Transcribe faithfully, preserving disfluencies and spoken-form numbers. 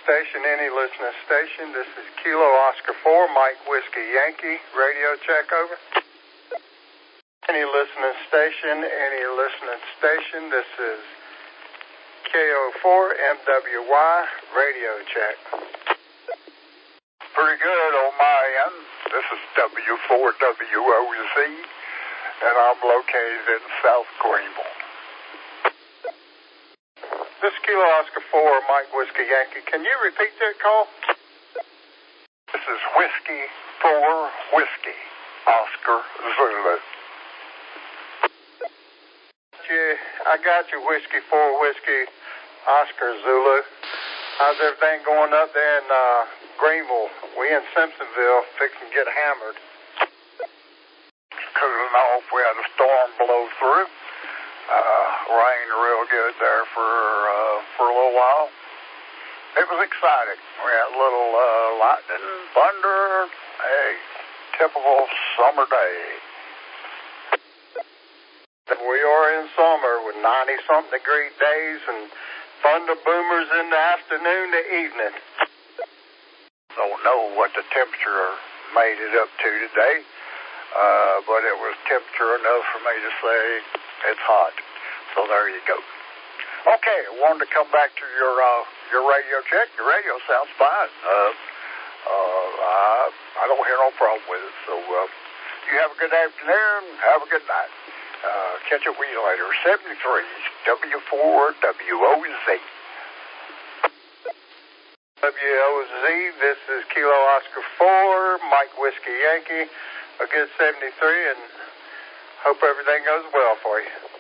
station, any listening station. This is Kilo Oscar four, Mike Whiskey Yankee. Radio check, over. Any listening station, any listening station. This is K O four M W Y. Radio check. Pretty good on my end. This is W four W O Z, and I'm located in South Greenville. This is Kilo Oscar four, Mike Whiskey Yankee. Can you repeat that call? This is Whiskey four Whiskey Oscar Zulu. Yeah, I got you, Whiskey four Whiskey Oscar Zulu. How's everything going up there in uh, Greenville? We in Simpsonville, fixing to get hammered. Cooling off. We had a storm blow through. Uh, rained real good there for uh, for a little while. It was exciting. We had a little uh, lightning, thunder. Hey, typical summer day. We are in summer with ninety-something degree days and thunder boomers in the afternoon to evening. Don't know what the temperature made it up to today, uh, but it was temperature enough for me to say it's hot. So there you go. Okay, I wanted to come back to your uh, your radio check. Your radio sounds fine. Uh, uh, I, I don't hear no problem with it. So uh, you have a good afternoon. Have a good night. Uh, catch up with you later. seventy-three W four W O Z. W O Z, this is Kilo Oscar four, Mike Whiskey Yankee. A good seventy-three, and hope everything goes well for you.